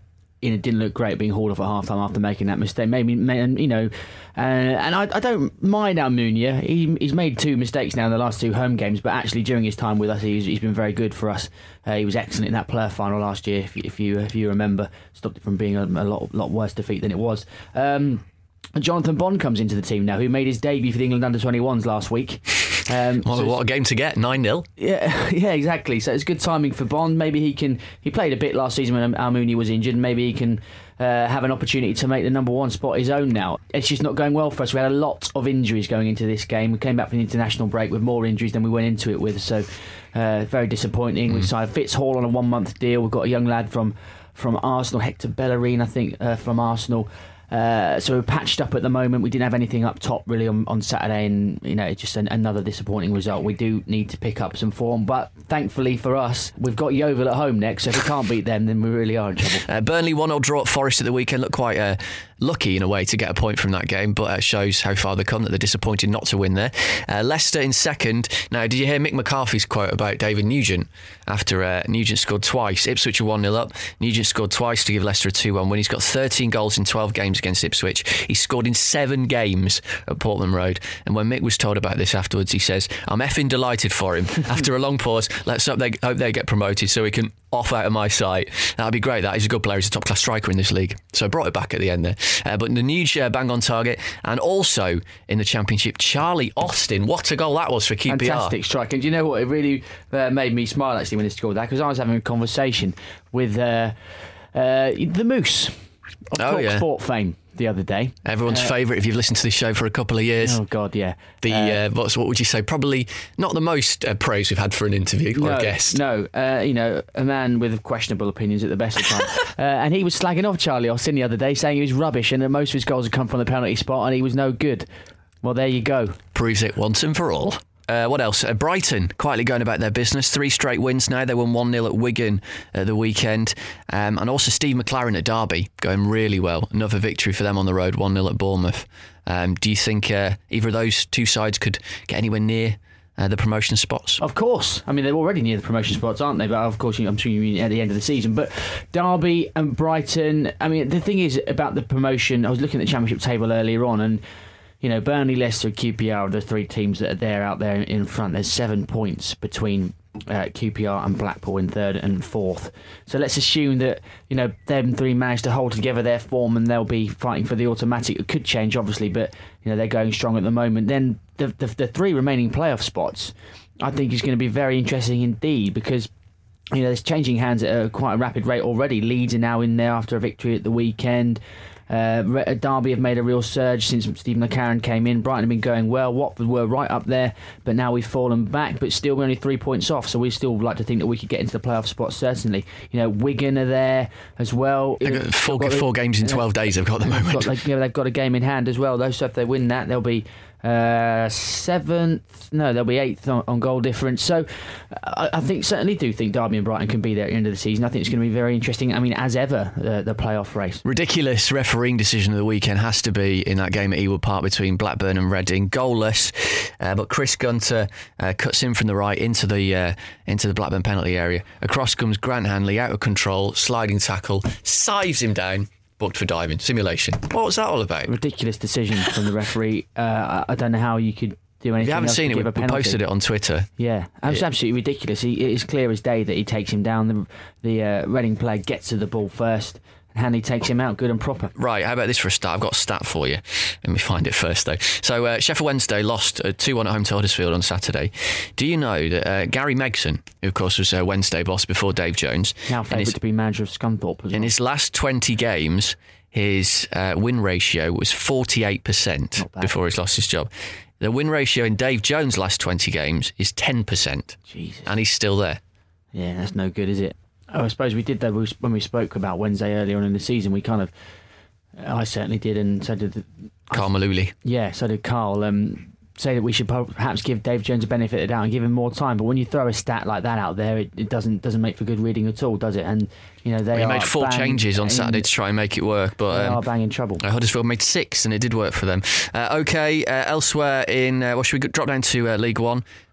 you know, didn't look great being hauled off at half time after making that mistake. Maybe, you know, uh, and I, I don't mind Almunia. He, he's made two mistakes now in the last two home games, but actually during his time with us, he's, he's been very good for us. Uh, he was excellent in that player final last year, if you if you, if you remember. Stopped it from being a, a lot lot worse defeat than it was. Um, Jonathan Bond comes into the team now, who made his debut for the England under twenty-ones last week. Um, well, so what a game to get, nine nil. Yeah, yeah, exactly. So it's good timing for Bond. Maybe he can. He played a bit last season when Almunia was injured. Maybe he can uh, have an opportunity to make the number one spot his own now. It's just not going well for us. We had a lot of injuries going into this game. We came back from the international break with more injuries than we went into it with. So uh, very disappointing. Mm. We signed Fitzhall on a one-month deal. We've got a young lad from from Arsenal, Hector Bellerin, I think, uh, from Arsenal. Uh, so we're patched up at the moment. We didn't have anything up top really on, on Saturday, and you know, it's just an, another disappointing result. We do need to pick up some form, but thankfully for us, we've got Yeovil at home next. So if we can't beat them, then we really are in trouble. Uh, Burnley one nil draw at Forest at the weekend. Looked quite uh, lucky in a way to get a point from that game, but it uh, shows how far they've come that they're disappointed not to win there. Uh, Leicester in second. Now, did you hear Mick McCarthy's quote about David Nugent after uh, Nugent scored twice? Ipswich are one nil up. Nugent scored twice to give Leicester a two one win. He's got thirteen goals in twelve games against Ipswich. He scored in seven games at Portland Road. And when Mick was told about this afterwards, he says, I'm effing delighted for him. After a long pause, let's hope they, hope they get promoted so he can off out of my sight. That'd be great. That is a good player. He's a top class striker in this league. So I brought it back at the end there. Uh, but the Nuge uh, bang on target. And also in the Championship, Charlie Austin. What a goal that was for Q P R. Fantastic strike. And do you know what? It really uh, made me smile actually when he scored that, because I was having a conversation with uh, uh, the Moose of oh, Talk yeah. Sport fame the other day. Everyone's uh, favourite if you've listened to this show for a couple of years. Oh God, yeah. The uh, uh, what's what would you say? Probably not the most uh, praise we've had for an interview or no, a guest. No, uh, you know, a man with questionable opinions at the best of times. uh, and he was slagging off Charlie Austin the other day, saying he was rubbish and that most of his goals had come from the penalty spot and he was no good. Well, there you go. Proves it once and for all. Uh, what else? Uh, Brighton quietly going about their business. Three straight wins now. They won one nil at Wigan at the weekend. Um, and also Steve McLaren at Derby going really well. Another victory for them on the road, one nil at Bournemouth. Um, do you think uh, either of those two sides could get anywhere near uh, the promotion spots? Of course. I mean, they're already near the promotion spots, aren't they? But of course, I'm sure you mean at the end of the season. But Derby and Brighton, I mean, the thing is about the promotion, I was looking at the Championship table earlier on, and you know, Burnley, Leicester, Q P R are the three teams that are there out there in front. There's seven points between uh, Q P R and Blackpool in third and fourth. So let's assume that, you know, them three manage to hold together their form and they'll be fighting for the automatic. It could change, obviously, but, you know, they're going strong at the moment. Then the, the, the three remaining playoff spots, I think, is going to be very interesting indeed, because, you know, there's changing hands at a quite a rapid rate already. Leeds are now in there after a victory at the weekend. Uh, Derby have made a real surge since Steve McLaren came in. Brighton have been going well. Watford were right up there, but now we've fallen back. But still, we're only three points off, so we still like to think that we could get into the playoff spot. Certainly, you know, Wigan are there as well. They've got four, got four the, games in twelve days. They've got at the moment. Got, like, you know, they've got a game in hand as well, though. So if they win that, they'll be uh, seventh. No, they'll be eighth on, on goal difference. So I, I think certainly do think Derby and Brighton can be there at the end of the season. I think it's going to be very interesting. I mean, as ever, the, the playoff race. Ridiculous refereeing decision of the weekend has to be in that game at Ewood Park between Blackburn and Reading. Goalless, uh, but Chris Gunter uh, cuts in from the right into the uh, into the Blackburn penalty area. Across comes Grant Hanley, out of control, sliding tackle, sives him down. Booked for diving. Simulation. What was that all about? Ridiculous decision from the referee. Uh, I don't know how you could do anything. If you haven't else seen to it, give we a posted it on Twitter. Yeah, it's yeah. absolutely ridiculous. He, it is clear as day that he takes him down. The, the uh, Reading player gets to the ball first. Hanley takes him out good and proper. Right, how about this for a start? I've got a stat for you. Let me find it first, though. So, uh, Sheffield Wednesday lost uh, two one at home to Huddersfield on Saturday. Do you know that uh, Gary Megson, who of course was a Wednesday boss before Dave Jones, now favoured to be manager of Scunthorpe as well. In his last twenty games, his uh, win ratio was forty-eight percent before he's lost his job. The win ratio in Dave Jones' last twenty games is ten percent. Jesus. And he's still there. Yeah, that's no good, is it? Oh, I suppose we did, though, when we spoke about Wednesday earlier on in the season. We kind of, I certainly did, and so did Carl Maluli. Yeah, so did Carl. Um, say that we should perhaps give Dave Jones a benefit of the doubt and give him more time. But when you throw a stat like that out there, it, it doesn't doesn't make for good reading at all, does it? And you know they well, he are made four bang, changes on Saturday to try and make it work, but they um, are bang in trouble. Uh, Huddersfield made six, and it did work for them. Uh, okay, uh, elsewhere in uh, well, should we drop down to uh, League One?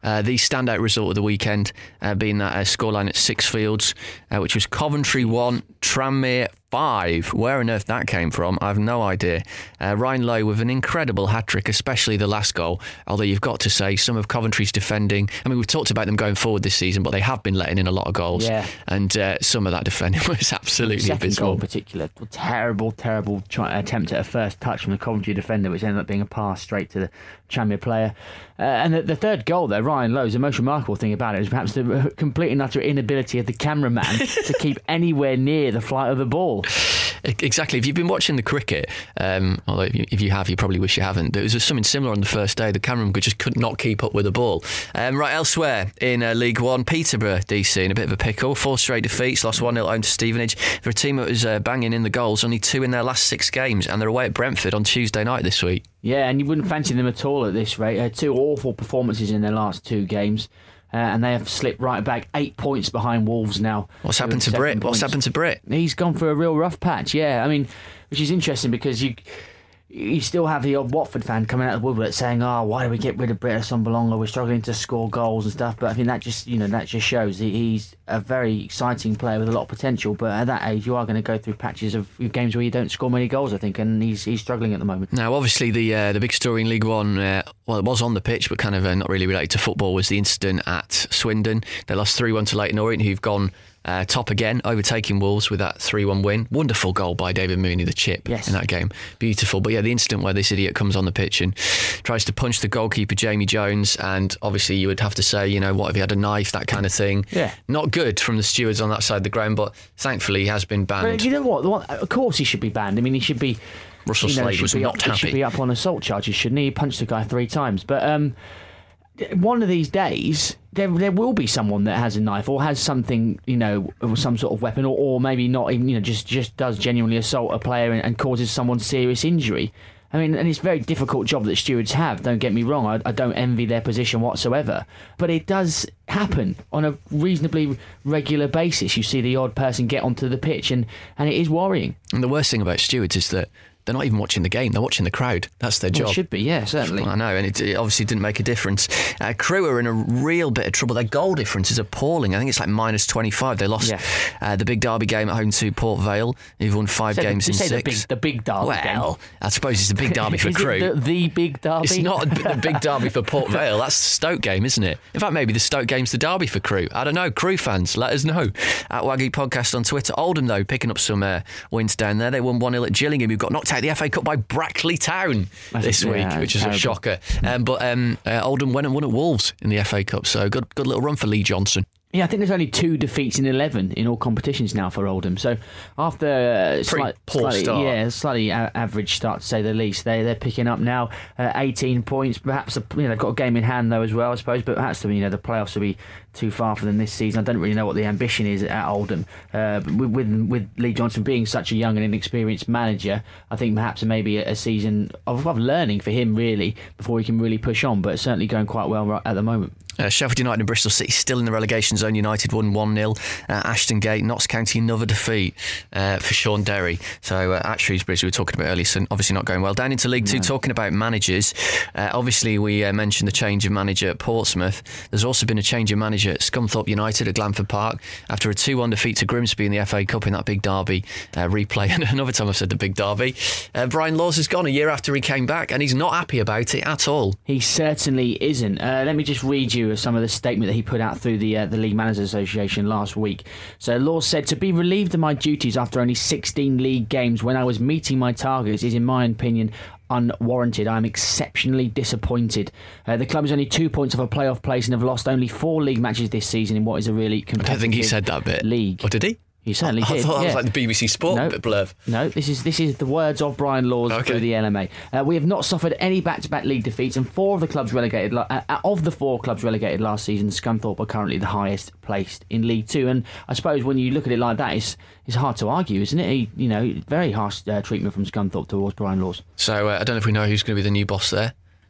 Uh, the standout result of the weekend uh, being that uh, scoreline at Sixfields, uh, which was Coventry one, Tranmere five. Where on earth that came from, I have no idea. Uh, Ryan Lowe with an incredible hat-trick, especially the last goal. Although you've got to say, some of Coventry's defending, I mean, we've talked about them going forward this season, but they have been letting in a lot of goals. Yeah. And uh, some of that defending was absolutely Second abysmal. goal in particular, terrible, terrible try- attempt at a first touch from the Coventry defender, which ended up being a pass straight to the Tranmere player. Uh, and the, the third goal there, Ryan Lowe's, the most remarkable thing about it is perhaps the complete and utter inability of the cameraman to keep anywhere near the flight of the ball. Exactly. If you've been watching the cricket, um, although if you, if you have, you probably wish you haven't. There was something similar on the first day. The cameraman just could not keep up with the ball. Um, right, elsewhere in uh, League One, Peterborough, D C, in a bit of a pickle. Four straight defeats, lost one nil home to Stevenage. For a team that was uh, banging in the goals, only two in their last six games, and they're away at Brentford on Tuesday night this week. Yeah, and you wouldn't fancy them at all at this rate. Uh, two awful performances in their last two games. Uh, and they have slipped right back, eight points behind Wolves now. What's happened to Britt? What's happened to Britt? He's gone for a real rough patch, yeah. I mean, which is interesting because you you still have the odd Watford fan coming out of the woodwork saying, oh, why do we get rid of Britt Assombalonga? We're struggling to score goals and stuff. But I think that just, you know, that just shows that he's a very exciting player with a lot of potential. But at that age, you are going to go through patches of games where you don't score many goals, I think, and he's he's struggling at the moment. Now, obviously, the uh, the big story in League One, uh, well, it was on the pitch, but kind of uh, not really related to football, was the incident at Swindon. They lost three one to Leyton Orient, who've gone Uh, top again, overtaking Wolves with that three one win. Wonderful goal by David Mooney, the chip yes. in that game. Beautiful. But yeah, the incident where this idiot comes on the pitch and tries to punch the goalkeeper, Jamie Jones, and obviously you would have to say, you know, what if he had a knife, that kind of thing. Yeah. Not good from the stewards on that side of the ground, but thankfully he has been banned. But you know what? what? Of course he should be banned. I mean, he should be... Russell you know, Slade was not up, happy. He should be up on assault charges, shouldn't he? He punched the guy three times. But um, one of these days... There, there will be someone that has a knife or has something, you know, some sort of weapon, or, or maybe not even, you know, just, just does genuinely assault a player and, and causes someone serious injury. I mean, and it's a very difficult job that stewards have, don't get me wrong. I, I don't envy their position whatsoever. But it does happen on a reasonably regular basis. You see the odd person get onto the pitch, and, and it is worrying. And the worst thing about stewards is that they're not even watching the game, they're watching the crowd. That's their job. Well, it should be, yeah, certainly. I know, and it, it obviously didn't make a difference. Uh, Crewe are in a real bit of trouble. Their goal difference is appalling. I think it's like minus twenty-five. They lost yeah. uh, the big derby game at home to Port Vale. They've won five so games the, in say six. The big, the big derby well, game. Well, I suppose it's the big derby for is Crewe. It the, the big derby? It's not the big derby for Port Vale. That's the Stoke game, isn't it? In fact, maybe the Stoke game's the derby for Crewe. I don't know. Crewe fans, let us know. At Waggy Podcast on Twitter. Oldham, though, picking up some uh, wins down there. They won one nil at Gillingham, who got knocked out of the F A Cup by Brackley Town this yeah, week, which is terrible. a shocker. Um, but um, uh, Oldham went and won at Wolves in the F A Cup, so good, good little run for Lee Johnson. Yeah, I think there's only two defeats in eleven in all competitions now for Oldham. So after uh, slight, poor slightly, start. yeah, slightly a- average start to say the least, they they're picking up now uh, eighteen points. Perhaps a, you know, they've got a game in hand though as well, I suppose. But perhaps you know the playoffs will be too far for them this season. I don't really know what the ambition is at Oldham. Uh, but with, with with Lee Johnson being such a young and inexperienced manager, I think perhaps maybe a, a season of, of learning for him really before he can really push on. But certainly going quite well right at the moment. Uh, Sheffield United and Bristol City still in the relegation zone. United won one nil. Uh, Ashton Gate, Notts County, another defeat uh, for Sean Derry. So uh, at Shrewsbury, as we were talking about earlier, so obviously not going well. Down into League no. Two, talking about managers. Uh, obviously, we uh, mentioned the change of manager at Portsmouth. There's also been a change of manager at Scunthorpe United at Glanford Park after a two one defeat to Grimsby in the F A Cup in that big derby uh, replay. And another time I've said the big derby. Uh, Brian Laws has gone a year after he came back, and he's not happy about it at all. He certainly isn't. Uh, let me just read you some of the statement that he put out through the uh, the League Managers Association last week. So Laws said, "To be relieved of my duties after only sixteen league games when I was meeting my targets is, in my opinion, unwarranted. I am exceptionally disappointed. Uh, the club is only two points off a playoff place and have lost only four league matches this season in what is a really competitive I don't think he said that bit. League." Or did he? He certainly I, I did. thought that yeah. was like the B B C Sport no, bit blurb. No, this is this is the words of Brian Laws okay. through the L M A. Uh, we have not suffered any back-to-back league defeats, and four of the clubs relegated uh, of the four clubs relegated last season, Scunthorpe are currently the highest placed in League Two. And I suppose when you look at it like that, it's it's hard to argue, isn't it? He, you know, very harsh uh, treatment from Scunthorpe towards Brian Laws. So uh, I don't know if we know who's going to be the new boss there.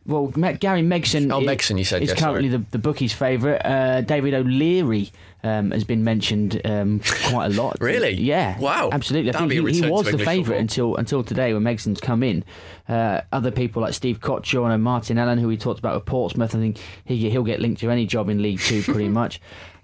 Well, Me- Gary Megson. Oh, is, Megson, you said, is yes, currently sorry. the, the bookies' favourite. Uh, David O'Leary um, has been mentioned um, quite a lot. Really? Yeah. Wow. Absolutely. I That'd think be a he, he return was to the English favourite football. until until today when Megson's come in. Uh, other people like Steve Cotcher and Martin Allen, who we talked about with Portsmouth, I think he, he'll get linked to any job in League Two pretty much.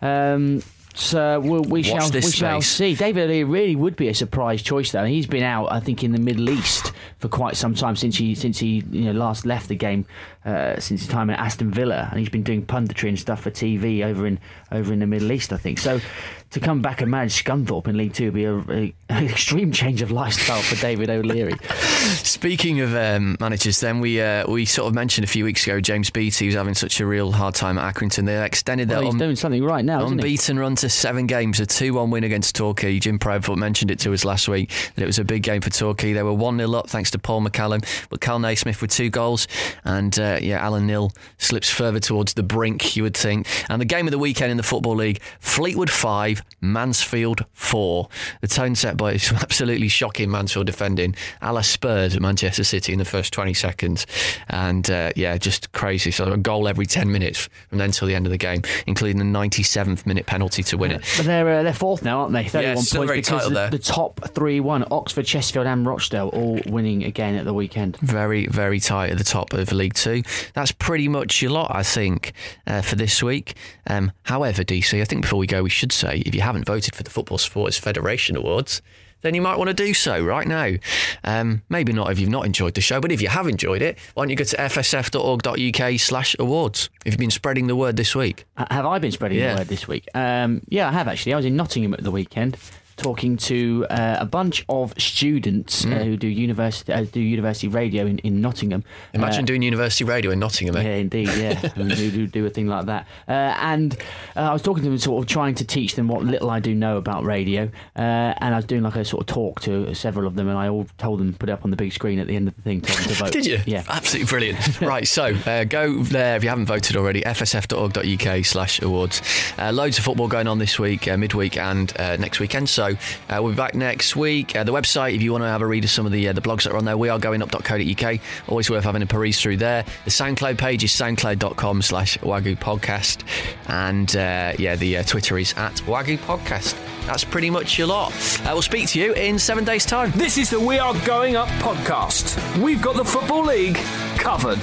Um, So we'll, we Watch shall this we shall space. see. David O'Leary really would be a surprise choice, though. He's been out, I think, in the Middle East for quite some time since he since he you know last left the game, uh, since his time at Aston Villa, and he's been doing punditry and stuff for T V over in over in the Middle East, I think. So to come back and manage Scunthorpe in League Two would be a, a, an extreme change of lifestyle for David O'Leary. Speaking of um, managers, then we uh, we sort of mentioned a few weeks ago James Beattie was having such a real hard time at Accrington. They extended Well, their he's un- doing something right now, isn't he? unbeaten run to seven games, a two one win against Torquay. Jim Proudfoot mentioned it to us last week that it was a big game for Torquay. They were one nil up thanks to Paul McCallum, but Cal Naismith with two goals, and uh, yeah, Alan Nill slips further towards the brink, you would think. And the game of the weekend in the Football League, Fleetwood five, Mansfield four. The tone set by some absolutely shocking Mansfield defending, a la Spurs at Manchester City in the first twenty seconds, and uh, yeah, just crazy. So a goal every ten minutes from then till the end of the game, including the ninety-seventh minute penalty to win it. But they're uh, they're fourth now, aren't they? thirty-one still points very because tight the, there. the top three won. Oxford, Chesterfield, and Rochdale all winning again at the weekend. Very, very tight at the top of League Two. That's pretty much your lot, I think, uh, for this week. Um, however, D C, I think before we go, we should say, if you haven't voted for the Football Supporters Federation Awards, then you might want to do so right now. Um, maybe not if you've not enjoyed the show, but if you have enjoyed it, why don't you go to f s f dot org dot u k slash awards if you've been spreading the word this week. Uh, Have I been spreading Yeah. the word this week? Um, yeah, I have actually. I was in Nottingham at the weekend, talking to uh, a bunch of students uh, who do university uh, do university radio in, in Nottingham. Imagine Uh, doing university radio in Nottingham, eh? Yeah, indeed, yeah. I mean, who do, do a thing like that. Uh, and uh, I was talking to them, sort of trying to teach them what little I do know about radio. Uh, and I was doing like a sort of talk to several of them, and I all told them, put it up on the big screen at the end of the thing, told them to vote. Did you? Yeah. Absolutely brilliant. Right, so uh, go there if you haven't voted already, f s f dot org dot u k slash awards. Uh, loads of football going on this week, uh, midweek and uh, next weekend. So uh, we'll be back next week. Uh, the website, if you want to have a read of some of the uh, the blogs that are on there, we are going up dot co dot u k. Always worth having a peruse through there. The SoundCloud page is soundcloud dot com slash Wagyu Podcast. And uh, yeah, the uh, Twitter is at Wagyu Podcast. That's pretty much your lot. Uh, we'll speak to you in seven days' time. This is the We Are Going Up podcast. We've got the Football League covered.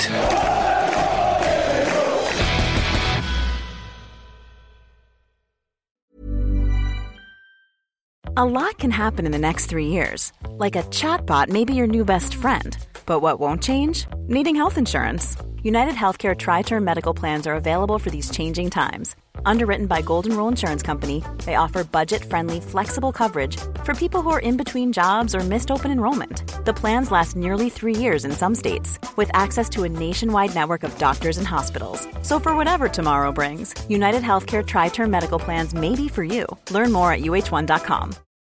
A lot can happen in the next three years. Like a chatbot may be your new best friend. But what won't change? Needing health insurance. United Healthcare Tri-Term Medical Plans are available for these changing times. Underwritten by Golden Rule Insurance Company, they offer budget-friendly, flexible coverage for people who are in between jobs or missed open enrollment. The plans last nearly three years in some states, with access to a nationwide network of doctors and hospitals. So for whatever tomorrow brings, United Healthcare Tri-Term Medical Plans may be for you. Learn more at u h one dot com.